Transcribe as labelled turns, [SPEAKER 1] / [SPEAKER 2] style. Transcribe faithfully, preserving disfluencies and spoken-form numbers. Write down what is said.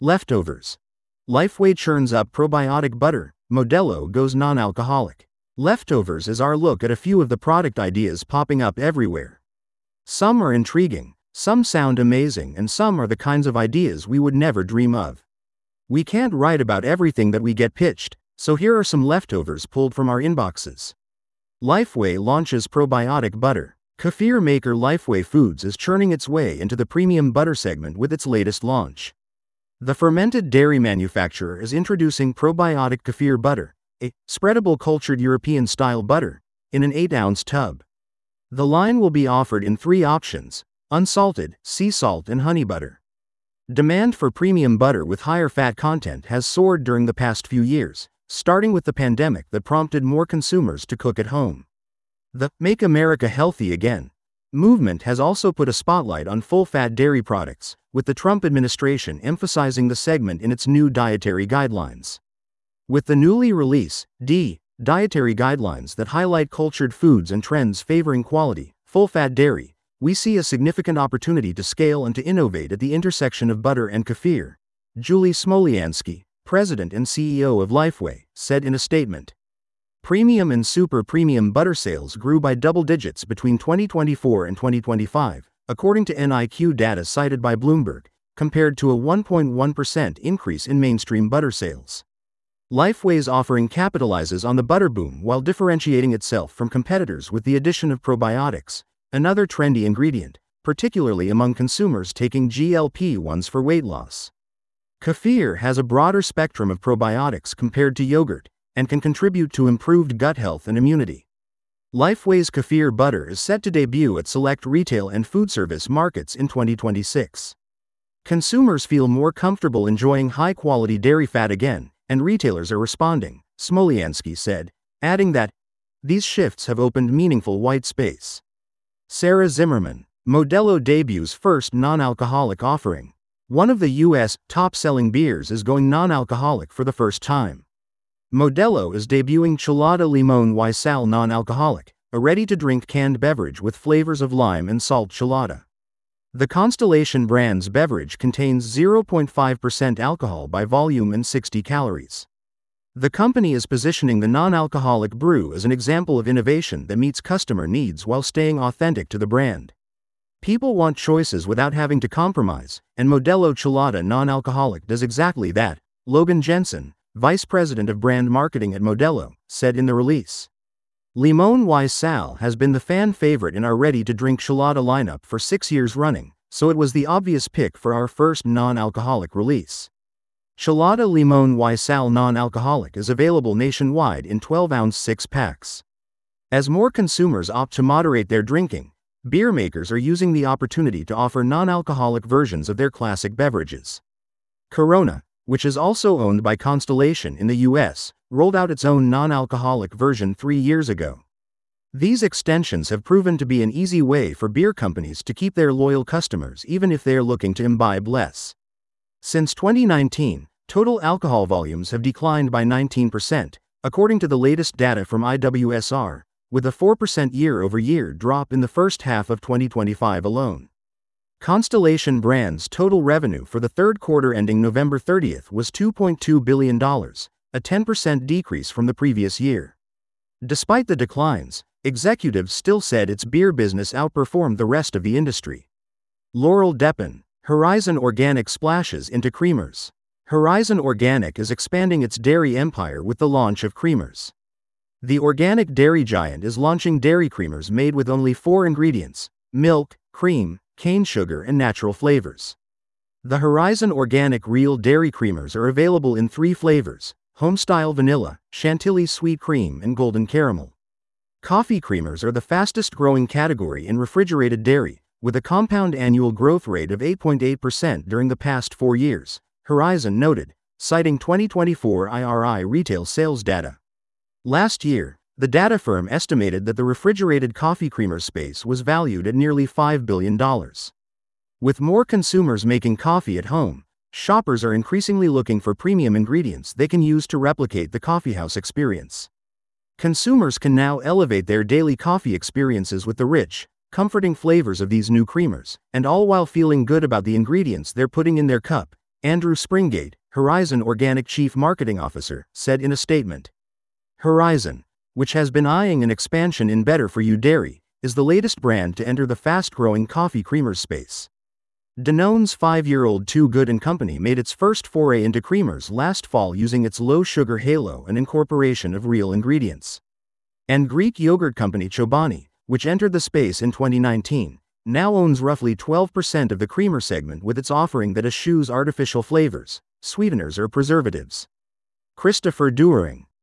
[SPEAKER 1] Leftovers. Lifeway churns up probiotic butter, Modelo goes non-alcoholic. Leftovers is our look at a few of the product ideas popping up everywhere. Some are intriguing, some sound amazing, and some are the kinds of ideas we would never dream of. We can't write about everything that we get pitched, so here are some leftovers pulled from our inboxes. Lifeway launches probiotic butter. Kefir maker Lifeway Foods is churning its way into the premium butter segment with its latest launch. The fermented dairy manufacturer is introducing probiotic kefir butter, a spreadable cultured European-style butter, in an eight ounce tub. The line will be offered in three options: unsalted, sea salt, and honey butter. Demand for premium butter with higher fat content has soared during the past few years, starting with the pandemic that prompted more consumers to cook at home. The Make America Healthy Again movement has also put a spotlight on full-fat dairy products, with the Trump administration emphasizing the segment in its new dietary guidelines. With the newly released D dietary guidelines that highlight cultured foods and trends favoring quality, full-fat dairy, we see a significant opportunity to scale and to innovate at the intersection of butter and kefir, Julie Smolyansky, president and C E O of Lifeway, said in a statement. Premium and super premium butter sales grew by double digits between twenty twenty-four and twenty twenty-five, according to N I Q data cited by Bloomberg, compared to a one point one percent increase in mainstream butter sales. Lifeway's offering capitalizes on the butter boom while differentiating itself from competitors with the addition of probiotics, another trendy ingredient, particularly among consumers taking G L P one s for weight loss. Kefir has a broader spectrum of probiotics compared to yogurt, and can contribute to improved gut health and immunity. Lifeway's kefir butter is set to debut at select retail and food service markets in twenty twenty-six. Consumers feel more comfortable enjoying high-quality dairy fat again, and retailers are responding, Smolyansky said, adding that these shifts have opened meaningful white space. Sarah Zimmerman. Modelo debuts first non-alcoholic offering. One of the U S top-selling beers is going non-alcoholic for the first time. Modelo is debuting Chelada Limón y Sal non-alcoholic, a ready-to-drink canned beverage with flavors of lime and salt chelada. The Constellation brand's beverage contains zero point five percent alcohol by volume and sixty calories. The company is positioning the non-alcoholic brew as an example of innovation that meets customer needs while staying authentic to the brand. People want choices without having to compromise, and Modelo Chelada non-alcoholic does exactly that, Logan Jensen, vice president of brand marketing at Modelo, said in the release. Limón y Sal has been the fan favorite in our ready-to-drink chelada lineup for six years running, so it was the obvious pick for our first non-alcoholic release. Chelada Limón y Sal non-alcoholic is available nationwide in twelve ounce six-packs. As more consumers opt to moderate their drinking, beer makers are using the opportunity to offer non-alcoholic versions of their classic beverages. Corona, which is also owned by Constellation in the U S, rolled out its own non-alcoholic version three years ago. These extensions have proven to be an easy way for beer companies to keep their loyal customers even if they are looking to imbibe less. Since twenty nineteen, total alcohol volumes have declined by nineteen percent, according to the latest data from I W S R, with a four percent year-over-year drop in the first half of twenty twenty-five alone. Constellation Brands' total revenue for the third quarter ending November thirtieth was two point two billion dollars, a ten percent decrease from the previous year. Despite the declines, executives still said its beer business outperformed the rest of the industry. Laurel Deppen. Horizon Organic splashes into creamers. Horizon Organic is expanding its dairy empire with the launch of creamers. The organic dairy giant is launching dairy creamers made with only four ingredients: milk, cream, cane sugar, and natural flavors. The Horizon Organic Real Dairy Creamers are available in three flavors: Homestyle Vanilla, Chantilly Sweet Cream, and Golden Caramel. Coffee creamers are the fastest-growing category in refrigerated dairy, with a compound annual growth rate of eight point eight percent during the past four years, Horizon noted, citing twenty twenty-four I R I retail sales data. Last year, the data firm estimated that the refrigerated coffee creamer space was valued at nearly five billion dollars. With more consumers making coffee at home, shoppers are increasingly looking for premium ingredients they can use to replicate the coffeehouse experience. Consumers can now elevate their daily coffee experiences with the rich, comforting flavors of these new creamers, and all while feeling good about the ingredients they're putting in their cup, Andrew Springate, Horizon Organic Chief Marketing Officer, said in a statement. Horizon, which has been eyeing an expansion in better-for-you dairy, is the latest brand to enter the fast-growing coffee creamers space. Danone's five-year-old Too Good and Company made its first foray into creamers last fall using its low-sugar halo and incorporation of real ingredients. And Greek yogurt company Chobani, which entered the space in twenty nineteen, now owns roughly twelve percent of the creamer segment with its offering that eschews artificial flavors, sweeteners or preservatives. Christopher Duering,